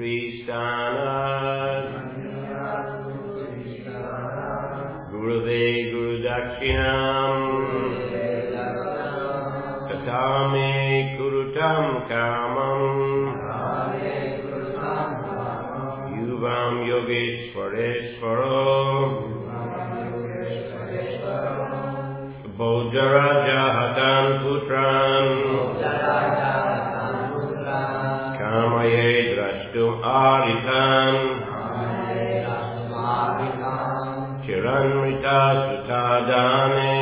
Guruve Gurudakshinam Katame Kurutam Kamam Yuvam Yogeshwareshwaro Bojaraja Hatan Putran Kamaye Drashtum Aritan Chiranmrita Sutadane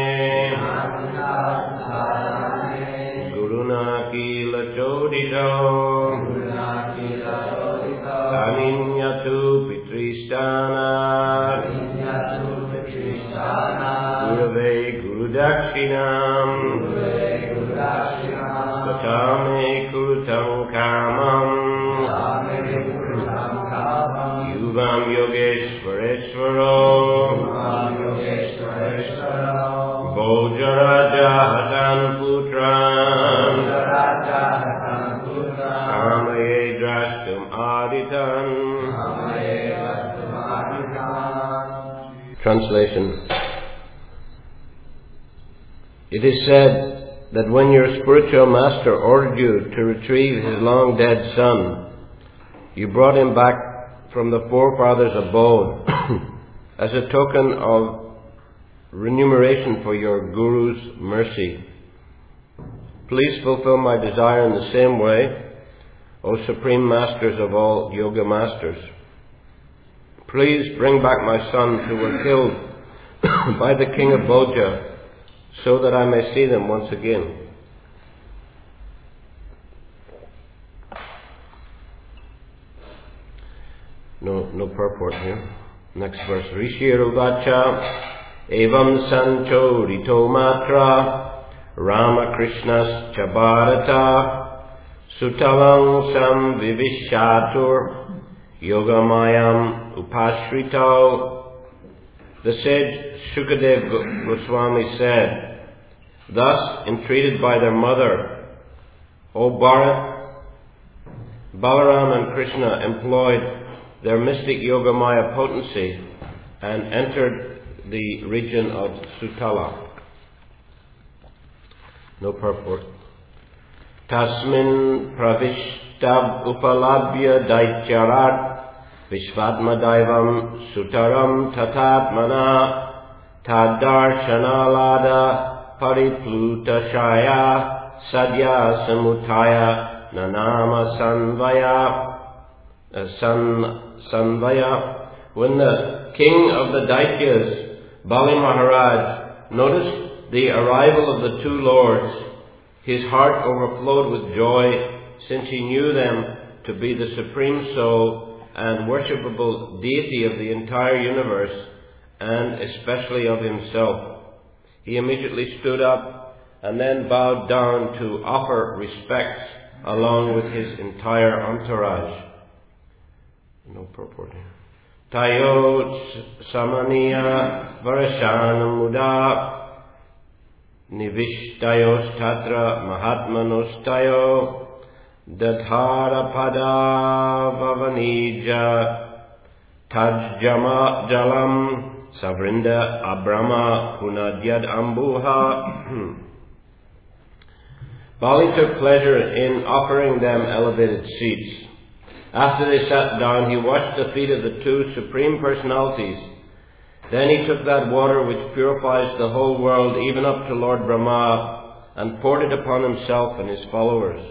Guruna Kila Chodito Aninyatu Pitristana Gurave Gurudakshinam Katame Kurutam Kamam Yuvam Yogeshwareshwaro Bojaraja Hatan Putran Kamaye Drashtum Aditan. Translation. It is said that when your spiritual master ordered you to retrieve his long dead son, you brought him back from the forefathers' abode as a token of remuneration for your Guru's mercy. Please fulfill my desire in the same way, O Supreme Masters of all Yoga Masters. Please bring back my sons who were killed by the king of Boja, so that I may see them once again. No purport here. Next verse. Rishiruvacha evam sancho rito matra Rama Krishnas Chabharata Sutalang Sam Vivishatur Yogamayam Upashrito. The sage Shukadev Goswami said, thus entreated by their mother, O Bharat, Balaram and Krishna employed their mystic Yogamaya potency and entered the region of Sutala. No purport. Tasmin pravishtab upalabhya daityarat Vishvatma Daivam Sutaram Tatatmana Tadarshanalada Paripluta Shaya Sadya Samutaya Nanama Sanvaya. When the king of the Daityas, Bali Maharaj, noticed the arrival of the two lords, his heart overflowed with joy, since he knew them to be the Supreme Soul and worshipable deity of the entire universe, and especially of himself. He immediately stood up and then bowed down to offer respects along with his entire entourage. No purport here. Tayo samaniya varashana muda nivishtayo tatra mahatmanustayo Dadhara pada vavanija tajjama jalam savrinda abrama punadyad ambuha. Bali took pleasure in offering them elevated seats. After they sat down, he washed the feet of the two Supreme Personalities. Then he took that water which purifies the whole world, even up to Lord Brahma, and poured it upon himself and his followers.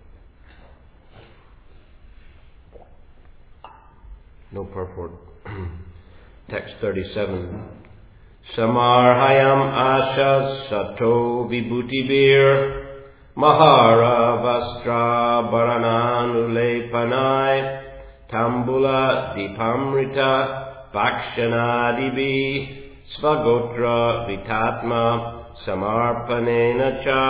No purport. Text 37. Samarhayam asha sato vibhutibir mahara vastra bharananule tambula dipamrita vakshanadibi svagotra vitatma samarpanena cha.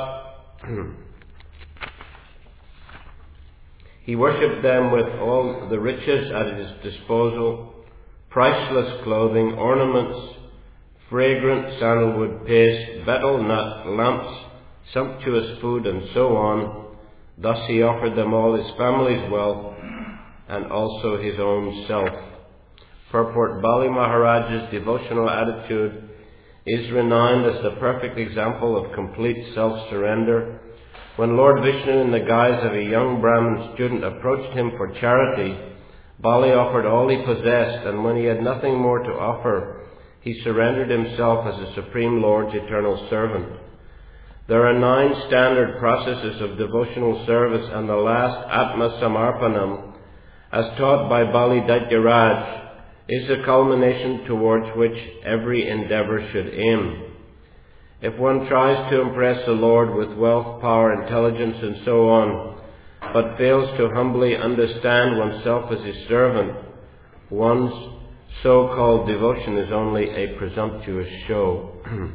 He worshipped them with all the riches at his disposal, priceless clothing, ornaments, fragrant sandalwood paste, betel nut lamps, sumptuous food, and so on. Thus he offered them all his family's wealth, and also his own self. Purport: Bali Maharaj's devotional attitude is renowned as the perfect example of complete self-surrender. When Lord Vishnu, in the guise of a young Brahmin student, approached him for charity, Bali offered all he possessed, and when he had nothing more to offer, he surrendered himself as the Supreme Lord's eternal servant. There are 9 standard processes of devotional service, and the last, Atma Samarpanam, as taught by Bali Daityaraj, is the culmination towards which every endeavor should aim. If one tries to impress the Lord with wealth, power, intelligence, and so on, but fails to humbly understand oneself as his servant, one's so-called devotion is only a presumptuous show.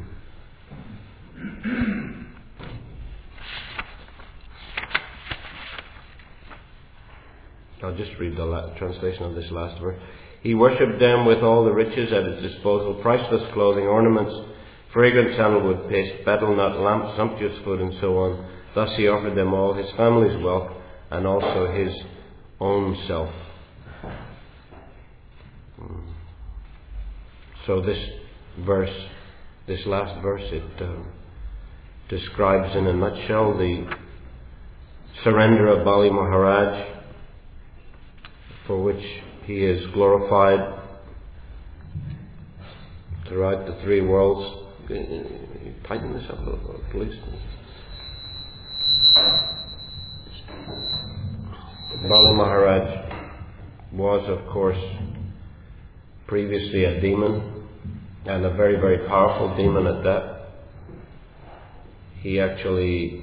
I'll just read the translation of this last verse. He worshipped them with all the riches at his disposal, priceless clothing, ornaments, fragrant sandalwood paste, betel nut lamps, sumptuous food, and so on. Thus he offered them all his family's wealth and also his own self. So this last verse, it describes in a nutshell the surrender of Bali Maharaj, for which he is glorified throughout the 3 worlds. Tighten this up a little, please. Bali Maharaj was, of course, previously a demon, and a very, very powerful demon at that. He actually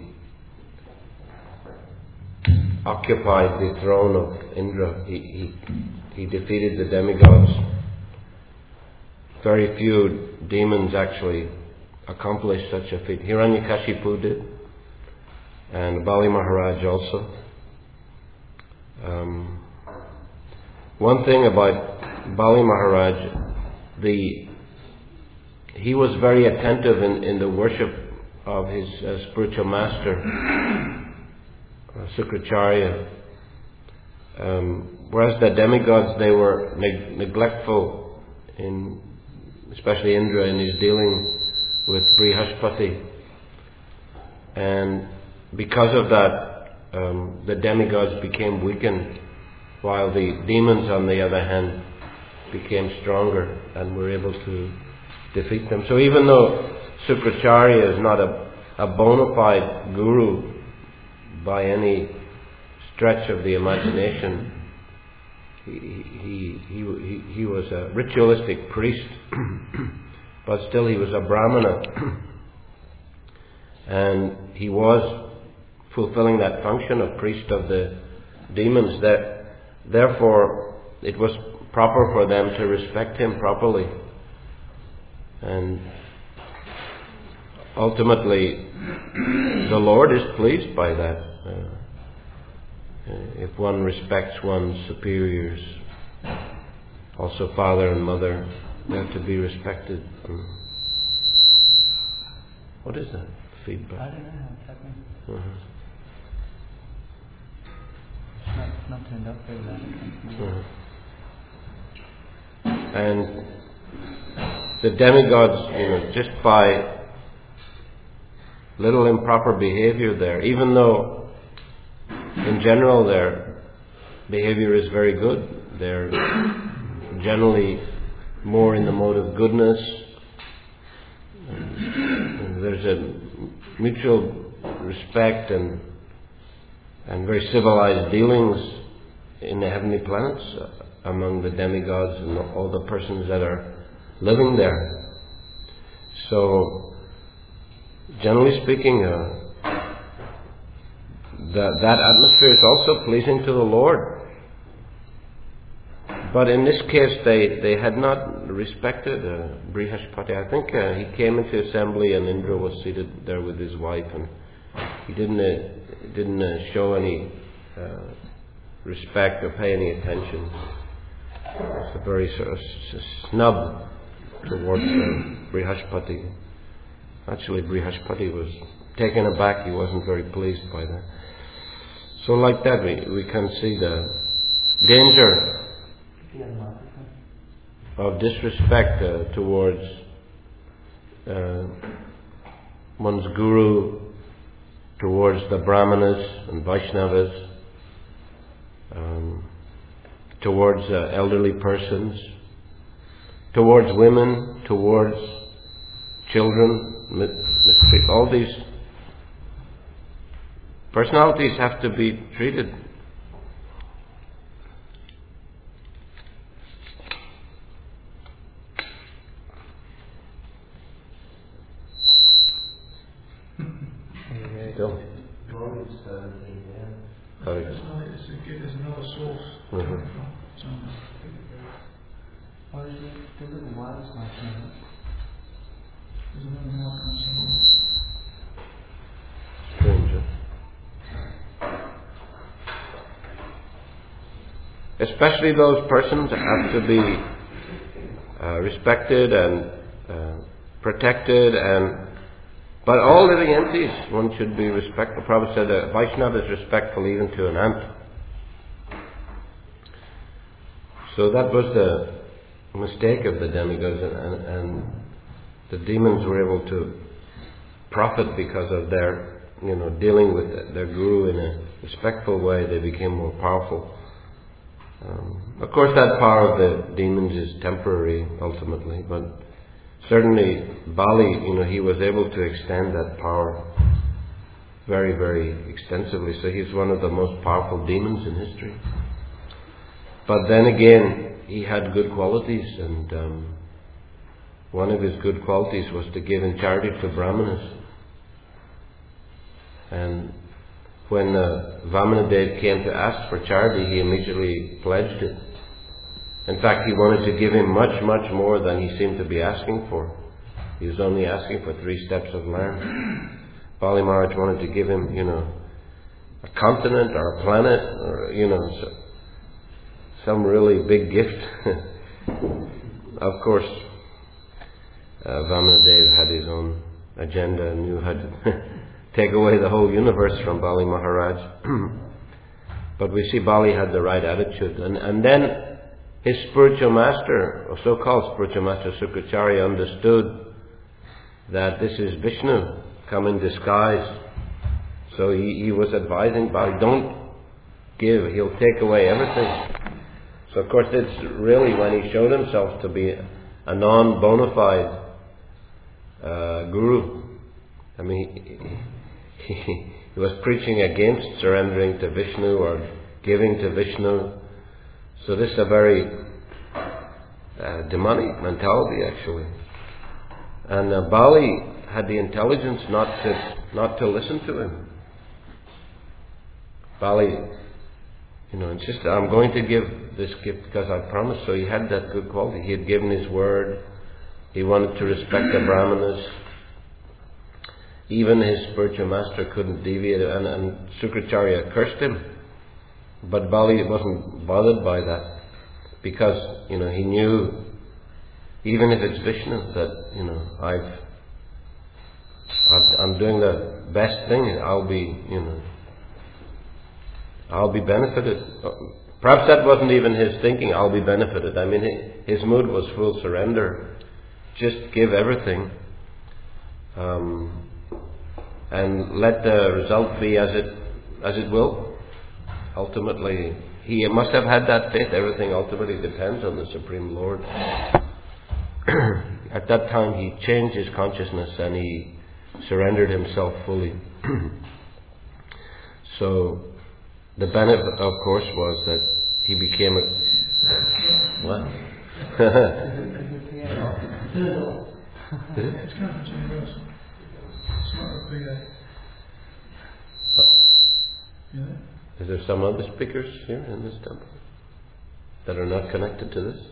occupied the throne of Indra. He defeated the demigods. Very few demons actually accomplished such a feat. Hiranyakashipu did, and Bali Maharaj also. One thing about Bali Maharaj, he was very attentive in the worship of his spiritual master, Sukracharya. Whereas the demigods, they were neglectful, especially Indra, in his dealing with Brihaspati. And because of that, the demigods became weakened, while the demons, on the other hand, became stronger and were able to defeat them. So even though Sukracharya is not a bona fide guru by any stretch of the imagination, he was a ritualistic priest, but still he was a Brahmana, and he was fulfilling that function of priest of the demons. Therefore, it was proper for them to respect him properly, and ultimately, the Lord is pleased by that. If one respects one's superiors, also father and mother, they have to be respected. What is that feedback? I don't know how it's happening. It's not turned up very loud. And the demigods, just by little improper behavior there, even though in general their behavior is very good, they're generally more in the mode of goodness, and there's a mutual respect and very civilized dealings in the heavenly planets among the demigods and all the persons that are living there. So, generally speaking, that atmosphere is also pleasing to the Lord. But in this case, they had not respected Brihaspati. I think he came into assembly and Indra was seated there with his wife, and he didn't show any respect or pay any attention. It's a very sort of snub towards Brihaspati. Actually, Brihaspati was taken aback. He wasn't very pleased by that. So like that, we can see danger of disrespect towards one's guru, towards the Brahmanas and Vaishnavas, towards elderly persons, towards women, towards children, all these personalities have to be treated. So, there's another source coming from. Or is it the little wires like that? There's another more comes along. Strange. Especially those persons have to be respected and protected, but all living entities, one should be respectful. Prabhupada said a Vaishnava is respectful even to an ant. So that was the mistake of the demigods, and the demons were able to profit because of their, dealing with their guru in a respectful way. They became more powerful. Of course, that power of the demons is temporary ultimately, but certainly Bali, he was able to extend that power very, very extensively. So he's one of the most powerful demons in history. But then again, he had good qualities, and one of his good qualities was to give in charity to Brahmanas. And when Vamanadev came to ask for charity, he immediately pledged it. In fact, he wanted to give him much, much more than he seemed to be asking for. He was only asking for 3 steps of land. Bali Maharaj wanted to give him, a continent or a planet, or, some really big gift. Of course, Vamanadev had his own agenda and knew how to take away the whole universe from Bali Maharaj. But we see Bali had the right attitude. And then his spiritual master, or so-called spiritual master, Sukracharya, understood that this is Vishnu come in disguise. So he was advising Bali, don't give, he'll take away everything. So of course it's really when he showed himself to be a non-bona fide guru. I mean, he was preaching against surrendering to Vishnu or giving to Vishnu. So this is a very demonic mentality, actually. And Bali had the intelligence not to listen to him. Bali, insisted, I'm going to give this gift because I promised. So he had that good quality. He had given his word. He wanted to respect the Brahmanas. Even his spiritual master couldn't deviate, and Sukracharya cursed him. But Bali wasn't bothered by that, because, he knew, even if it's Vishnu, that, I'm doing the best thing, I'll be benefited. Perhaps that wasn't even his thinking, I'll be benefited. I mean, his mood was full surrender. Just give everything. And let the result be as it will. Ultimately, he must have had that faith. Everything ultimately depends on the Supreme Lord. At that time, he changed his consciousness and he surrendered himself fully. So, the benefit, of course, was that he became a... What? It's kind of universal. It's not a big Is there some other speakers here in this temple that are not connected to this?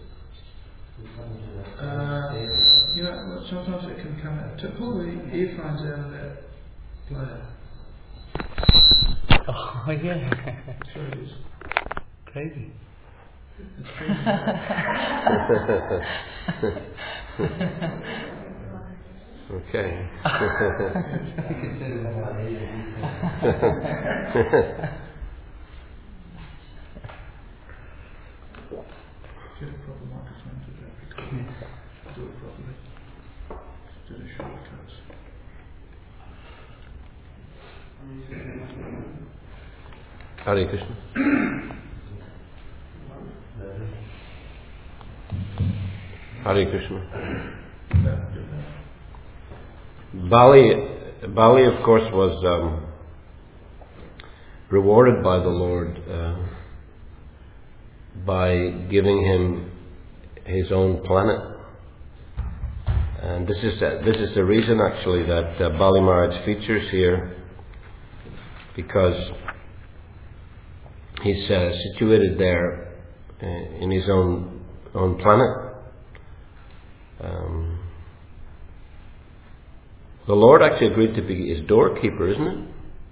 Sometimes it can come out. To pull the earphones out of that player. Oh, yeah. So it is. Crazy. It's crazy. Okay. Get a proper microphone to that recording. Do it properly. Do the shortcuts. Hare Krishna. Hare Krishna. Bali, of course, was rewarded by the Lord by giving him his own planet, and this is the reason actually that Bali Maharaj features here, because he's situated there in his own planet. The Lord actually agreed to be his doorkeeper, isn't it?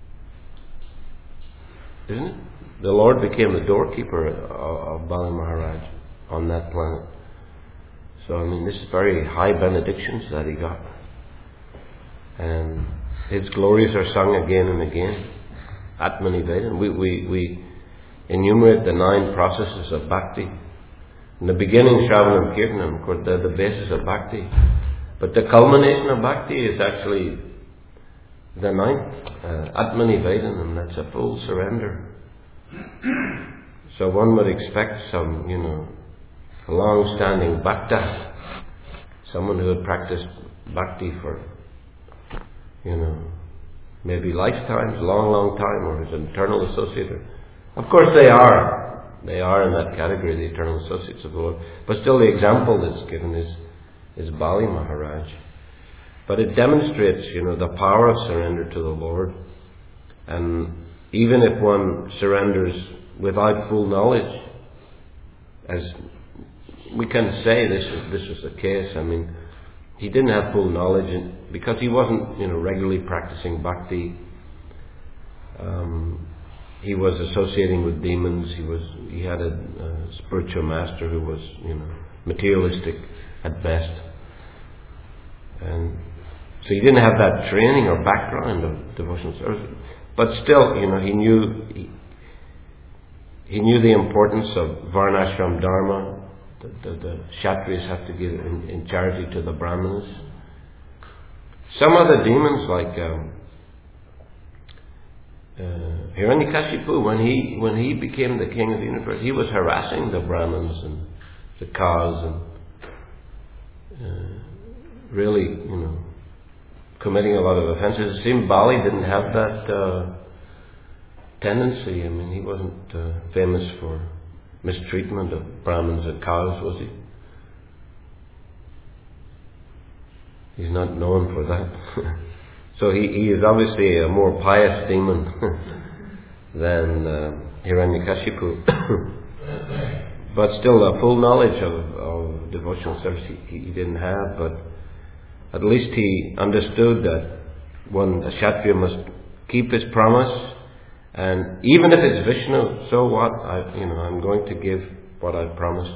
Isn't it? The Lord became the doorkeeper of Bali Maharaj on that planet. So, I mean, this is very high benedictions that he got. And his glories are sung again and again. Atmanivedana. We enumerate the 9 processes of bhakti. In the beginning, Shravanam and Kirtanam, of course, they're the basis of bhakti. But the culmination of bhakti is actually the 9th, Atmanivedana, that's a full surrender. So one would expect some, a long-standing bhakta, someone who had practiced bhakti for, maybe lifetimes, long time, or is an eternal associate. Of course they are. They are in that category, the eternal associates of the Lord. But still the example that's given is Bali Maharaj. But it demonstrates, the power of surrender to the Lord. And even if one surrenders without full knowledge, as we can say this was the case. I mean, he didn't have full knowledge because he wasn't, regularly practicing bhakti. He was associating with demons. He had a spiritual master who was, materialistic at best. And so he didn't have that training or background of devotional service. But still, he knew the importance of Varnashram Dharma. The Kshatriyas have to give in charity to the Brahmanas. Some of the demons, like Hiranyakashipu, when he became the king of the universe, he was harassing the Brahmins and the cows and really, committing a lot of offenses. It seemed Bali didn't have that tendency. I mean, he wasn't famous for mistreatment of Brahmins and cows, was he? He's not known for that. So he is obviously a more pious demon than Hiranyakashipu. But still, a full knowledge of devotional service he didn't have, but at least he understood that a Kshatriya must keep his promise, and even if it's Vishnu, so what? I'm going to give what I promised.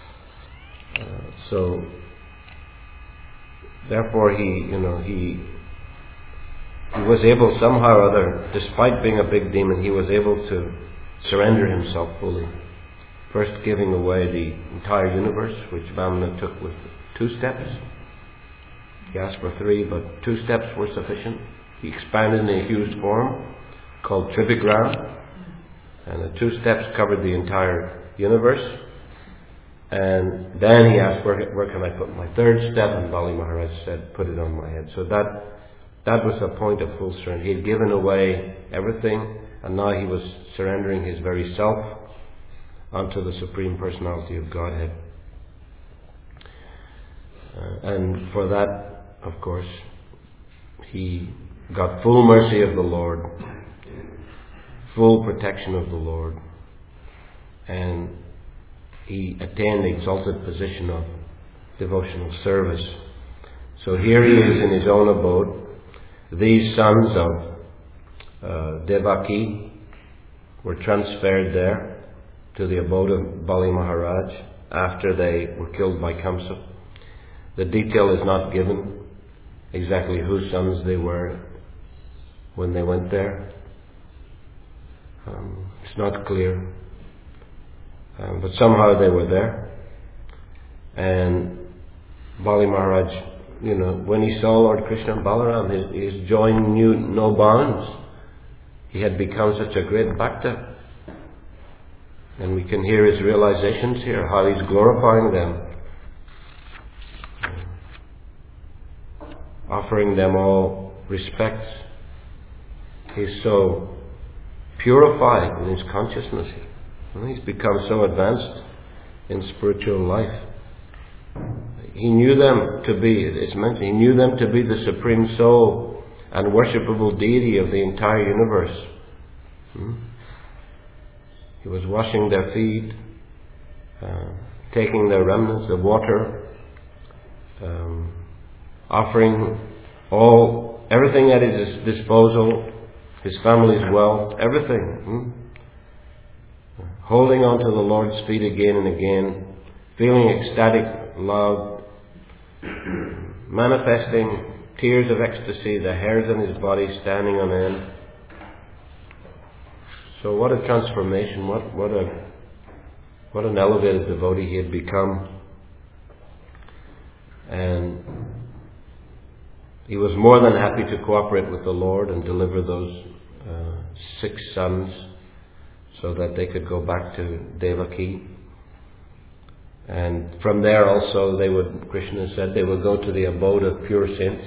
So therefore, he was able somehow or other, despite being a big demon, he was able to surrender himself fully. First giving away the entire universe, which Vamana took with 2 steps. He asked for 3, but 2 steps were sufficient. He expanded in a huge form called Trivigram, and the 2 steps covered the entire universe. And then he asked, where can I put my 3rd step? And Bali Maharaj said, put it on my head. So that was a point of full surrender. He had given away everything, and now he was surrendering his very self unto the Supreme Personality of Godhead. And for that, of course, he got full mercy of the Lord, full protection of the Lord, and he attained the exalted position of devotional service. So here he is in his own abode. These sons of Devaki were transferred there to the abode of Bali Maharaj after they were killed by Kamsa. The detail is not given, exactly whose sons they were when they went there. It's not clear. But somehow they were there. And Bali Maharaj, when he saw Lord Krishna and Balaram, his joy knew no bounds. He had become such a great bhakta. And we can hear his realizations here, how he's glorifying them, offering them all respects. He's so purified in his consciousness. He's become so advanced in spiritual life. He knew them to be, it's mentioned, he knew them to be the supreme soul and worshipable deity of the entire universe. He was washing their feet, taking their remnants of water, offering everything at his disposal, his family's wealth, everything. Holding on to the Lord's feet again and again, feeling ecstatic love, manifesting tears of ecstasy, the hairs on his body standing on end. So what a transformation, what an elevated devotee he had become. And he was more than happy to cooperate with the Lord and deliver those 6 sons so that they could go back to Devaki. And from there also Krishna said they would go to the abode of pure saints.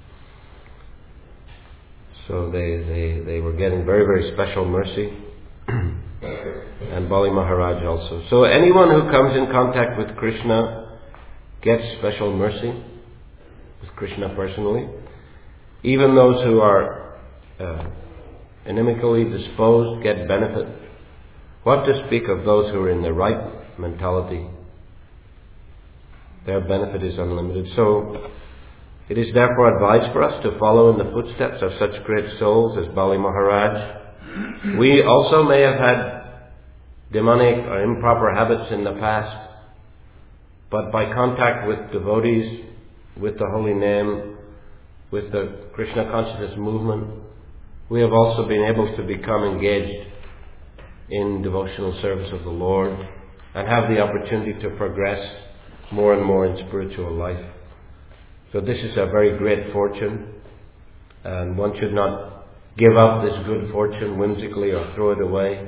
So they were getting very, very special mercy. And Bali Maharaj also. So anyone who comes in contact with Krishna gets special mercy with Krishna personally. Even those who are inimically disposed get benefit. What to speak of those who are in the right mentality? Their benefit is unlimited. So it is therefore advised for us to follow in the footsteps of such great souls as Bali Maharaj. We also may have had demonic or improper habits in the past, but by contact with devotees, with the holy name, with the Krishna consciousness movement, we have also been able to become engaged in devotional service of the Lord and have the opportunity to progress more and more in spiritual life. So this is a very great fortune, and one should not give up this good fortune whimsically or throw it away.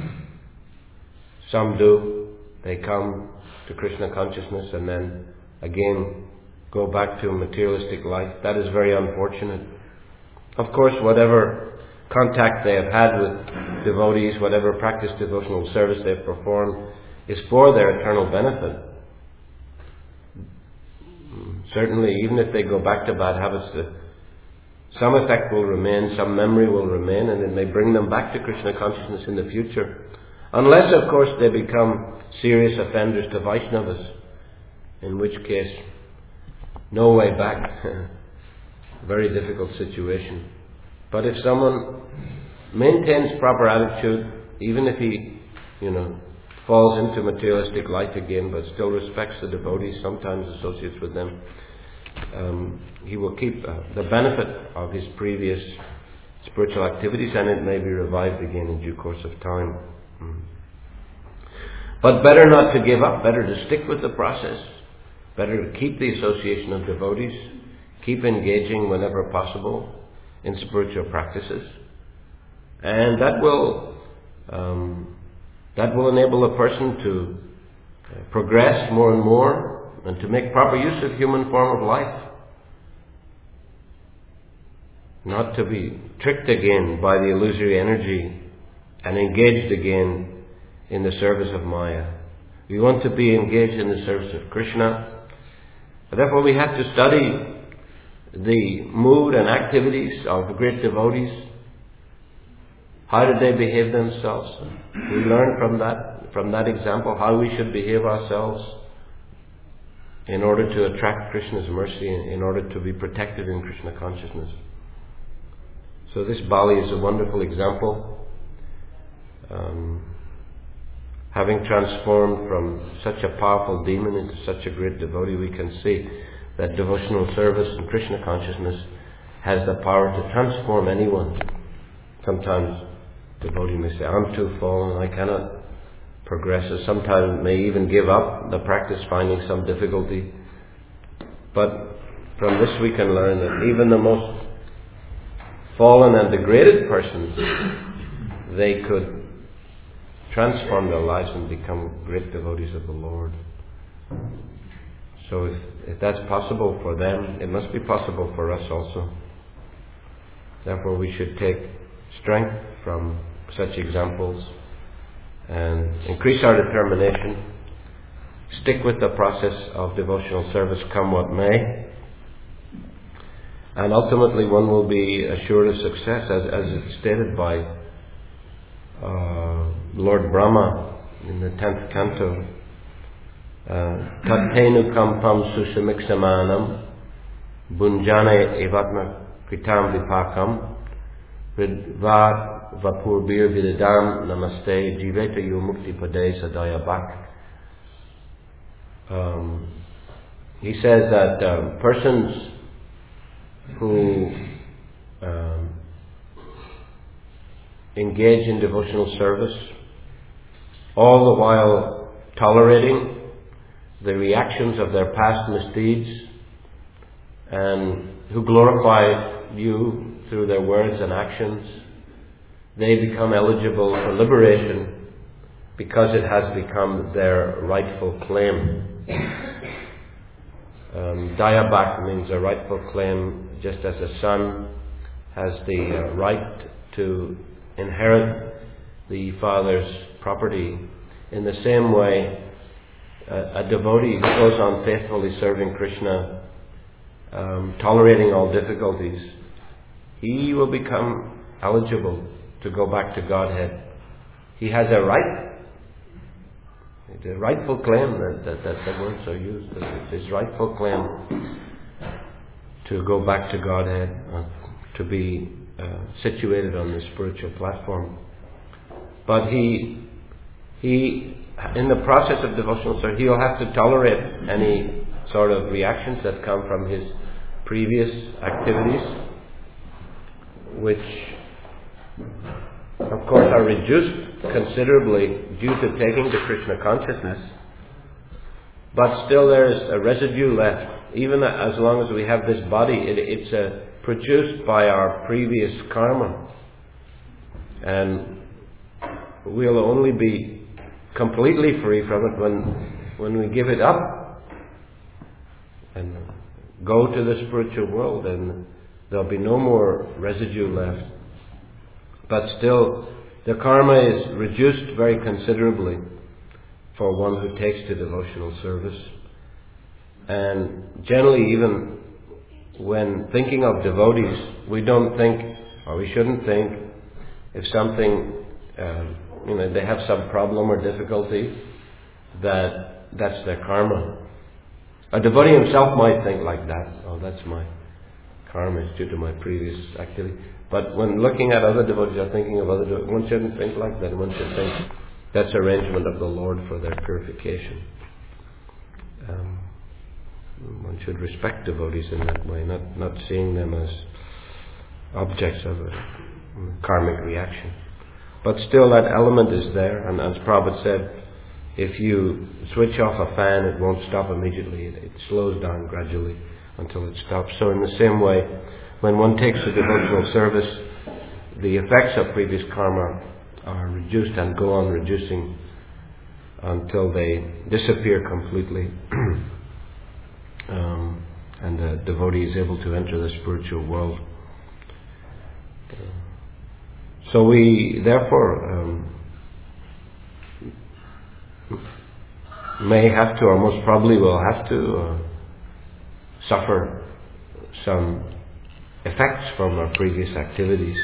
Some do. They come to Krishna consciousness and then again go back to materialistic life. That is very unfortunate. Of course, whatever contact they have had with devotees, whatever practice devotional service they have performed, is for their eternal benefit. Certainly, even if they go back to bad habits, some effect will remain, some memory will remain, and it may bring them back to Krishna consciousness in the future. Unless, of course, they become serious offenders to Vaishnavas, in which case, no way back. Very difficult situation. But if someone maintains proper attitude, even if he, falls into materialistic life again, but still respects the devotees, sometimes associates with them, he will keep the benefit of his previous spiritual activities, and it may be revived again in due course of time. But better not to give up, better to stick with the process, better to keep the association of devotees, keep engaging whenever possible in spiritual practices, and that will enable a person to progress more and more and to make proper use of human form of life. Not to be tricked again by the illusory energy and engaged again in the service of Maya. We want to be engaged in the service of Krishna. Therefore we have to study the mood and activities of the great devotees. How did they behave themselves? We learn from that example, how we should behave ourselves in order to attract Krishna's mercy, in order to be protected in Krishna consciousness. So this Bali is a wonderful example. Having transformed from such a powerful demon into such a great devotee, we can see that devotional service and Krishna consciousness has the power to transform anyone. Sometimes the devotee may say, I'm too fallen, I cannot progresses. Sometimes may even give up the practice, finding some difficulty. But from this we can learn that even the most fallen and degraded persons, they could transform their lives and become great devotees of the Lord. So if that's possible for them, it must be possible for us also. Therefore we should take strength from such examples and increase our determination, stick with the process of devotional service come what may, and ultimately one will be assured of success, as it's stated by Lord Brahma in the 10th canto. Tattenu kampam susamiksamanam bunjane evatma kritam vipakam ridva vapurbir vidadam namaste jiveta yumukti pade sadaya bak. He says that persons who engage in devotional service, all the while tolerating the reactions of their past misdeeds, and who glorify you through their words and actions, they become eligible for liberation because it has become their rightful claim. Dayabak means a rightful claim, just as a son has the right to inherit the father's property. In the same way, a devotee who goes on faithfully serving Krishna, tolerating all difficulties, he will become eligible to go back to Godhead. He has a right, the rightful claim, that the words are used, it's his rightful claim to go back to Godhead, to be situated on the spiritual platform. But he in the process of devotional service, he'll have to tolerate any sort of reactions that come from his previous activities, which of course are reduced considerably due to taking to Krishna consciousness. But still there is a residue left. Even as long as we have this body, it's produced by our previous karma. And we'll only be completely free from it when we give it up and go to the spiritual world, and there'll be no more residue left. But still, the karma is reduced very considerably for one who takes to devotional service. And generally, even when thinking of devotees, we don't think, or we shouldn't think, if something they have some problem or difficulty, that's their karma. A devotee himself might think like that. Oh, that's my karma, it's due to my previous activity. But when looking at other devotees or thinking of other devotees, one shouldn't think like that. One should think that's arrangement of the Lord for their purification. One should respect devotees in that way, not seeing them as objects of a karmic reaction. But still that element is there, and as Prabhupada said, if you switch off a fan, it won't stop immediately. It slows down gradually until it stops. So in the same way, when one takes the devotional service, the effects of previous karma are reduced and go on reducing until they disappear completely. And the devotee is able to enter the spiritual world. So we therefore may have to, or most probably will have to, suffer some effects from our previous activities.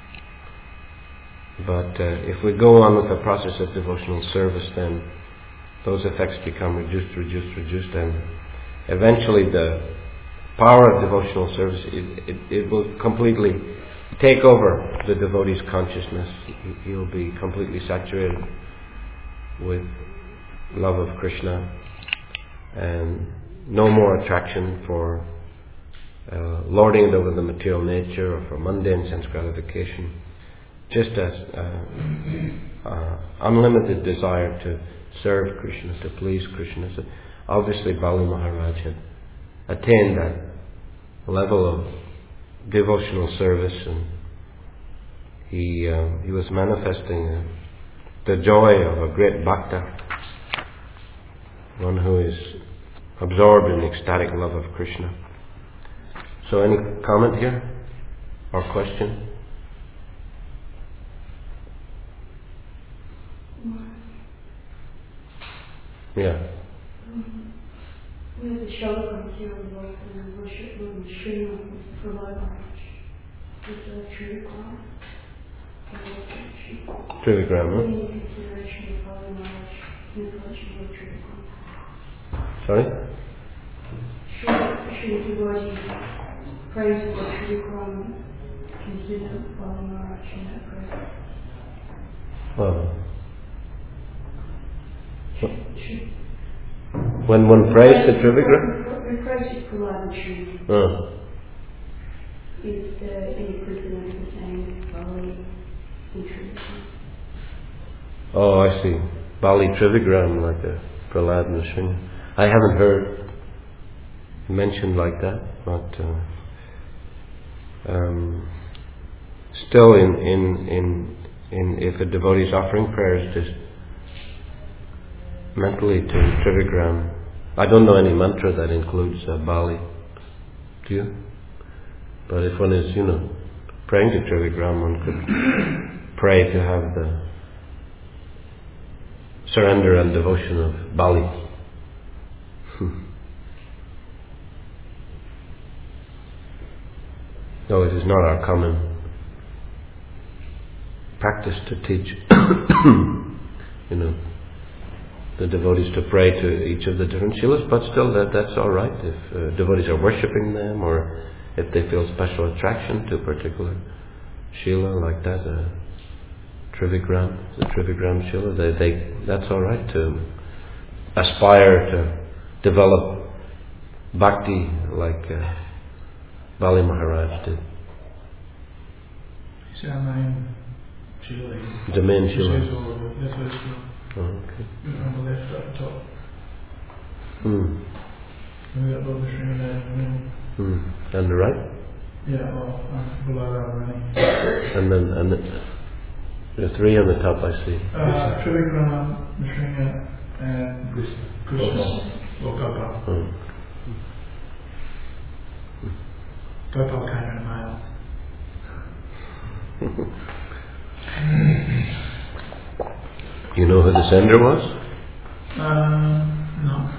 But if we go on with the process of devotional service, then those effects become reduced, and eventually the power of devotional service, it will completely take over the devotee's consciousness. He'll be completely saturated with love of Krishna and no more attraction for lording it over the material nature or for mundane sense gratification. Just as unlimited desire to serve Krishna, to please Krishna. So obviously Bali Maharaj had attained that level of devotional service, and he was manifesting the joy of a great bhakta, one who is absorbed in ecstatic love of Krishna. So any comment here or question? Yeah. We have the Shalakam here in the world and worship when the Srila Prahlad Maharaj. Is that Trivikram? Trivikram, huh? Any consideration of Prahlad Maharaj in the collection of Trivikram? Sorry? Sri Devotee praise for Trivikram, consider Prahlad Maharaj in that prayer. When one prays to Trivikram? We praise to Prahlad and Sri. Is any precedent the same Bali and Trivikram? Oh, I see. Bali Trivikram, like a Prahlad and Sri. I haven't heard mentioned like that, but still, if a devotee is offering prayers just mentally to Trivikram, I don't know any mantra that includes Bali. Do you? But if one is, praying to Trivikram, one could pray to have the surrender and devotion of Bali. No, it is not our common practice to teach, the devotees to pray to each of the different shilas, but still that's all right if devotees are worshipping them, or if they feel special attraction to a particular shila like that, the Trivikram shila, that's all right to aspire to develop bhakti like Bali Maharaj did. It's our main shila. The main shila. That's where it's from. Oh, okay. On the left up the top. And And we got Baba Sri there in the middle. the right? Yeah, well, below Radharani. And then the three on the top, I see. Trivikram, Nrsimha, and Krishna. Or Gopal. Gopal came in male. You know who the sender was? No.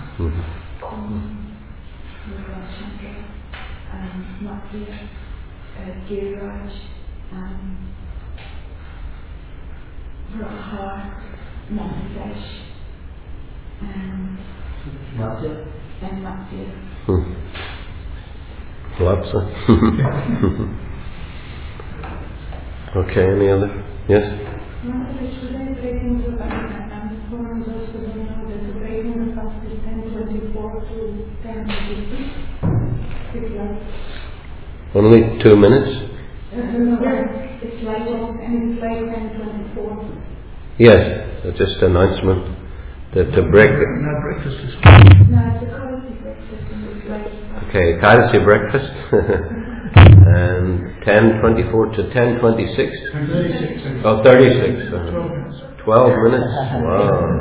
Matya, Giriraj, Raha, Namadesh, and Matya. Latsa. Okay, any other? Yes? Only 2 minutes? It's like 10:24. Yes, just an announcement that to break. No breakfast is No, it's a courtesy breakfast and it's like. Okay, courtesy breakfast. And 10:24 to 10:26. 36. Oh, 36. 12 minutes. 12 minutes. Wow.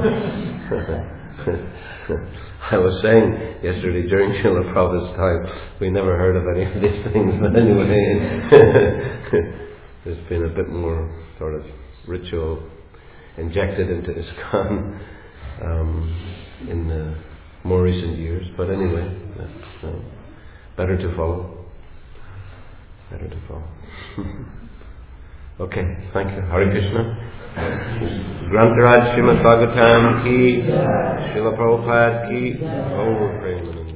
I was saying yesterday during Srila Prabhupada's time, we never heard of any of these things, but anyway, there's been a bit more sort of ritual injected into ISKCON in the more recent years. But anyway, better to follow. Better to follow. Okay, thank you. Hare Krishna. Grantaraj Srimad Bhagavatam ki, Srila Prabhupada ki, Gaur Premanand.